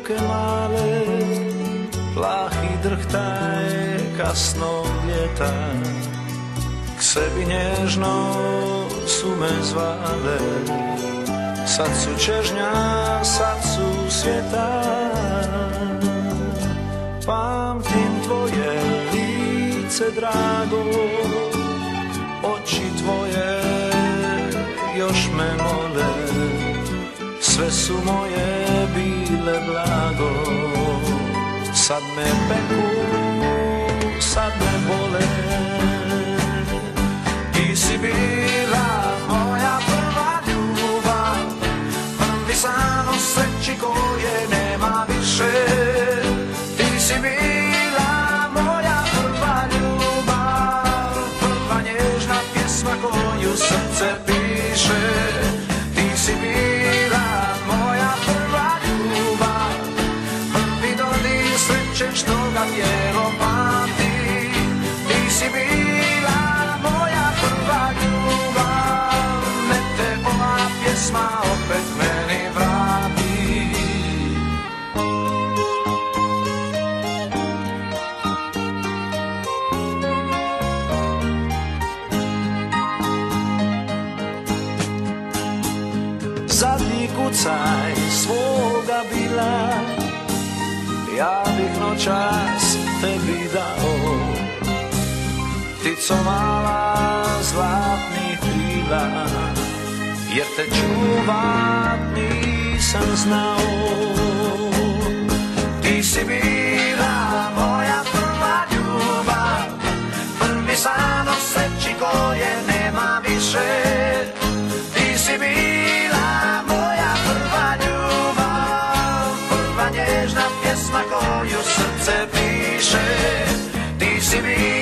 ruke male, plahi drhtaj kasnog ljeta. K sebi nježno su me zvale, sad su čežnja, sad su svijeta. Pamtim tvoje lice drago, oči tvoje još me mole, sve su moje bile blago. Sad me peku, sad me bole. Ti si bila moja prva ljubav, prvi san o sreći koje nema više. Ti si bila moja prva ljubav, prva nježna pjesma koju srce piše. Ti si bila moja prva ljubav, prvi dodir sreće što ga tijelo pamti. Ti si bila moja prva ljubav, nek te ova pjesma opet meni vrati. Zadnji kucaj svoga bila, ja bih noćas tebi dao. Ptico mala zlatnih krila, jer te čuvat nisam znao. Ti si bila moja prva ljubav, prvi san o sreći koje nema više. Ti si bila moja prva ljubav, prva nježna pjesma koju srce piše. Ti si bila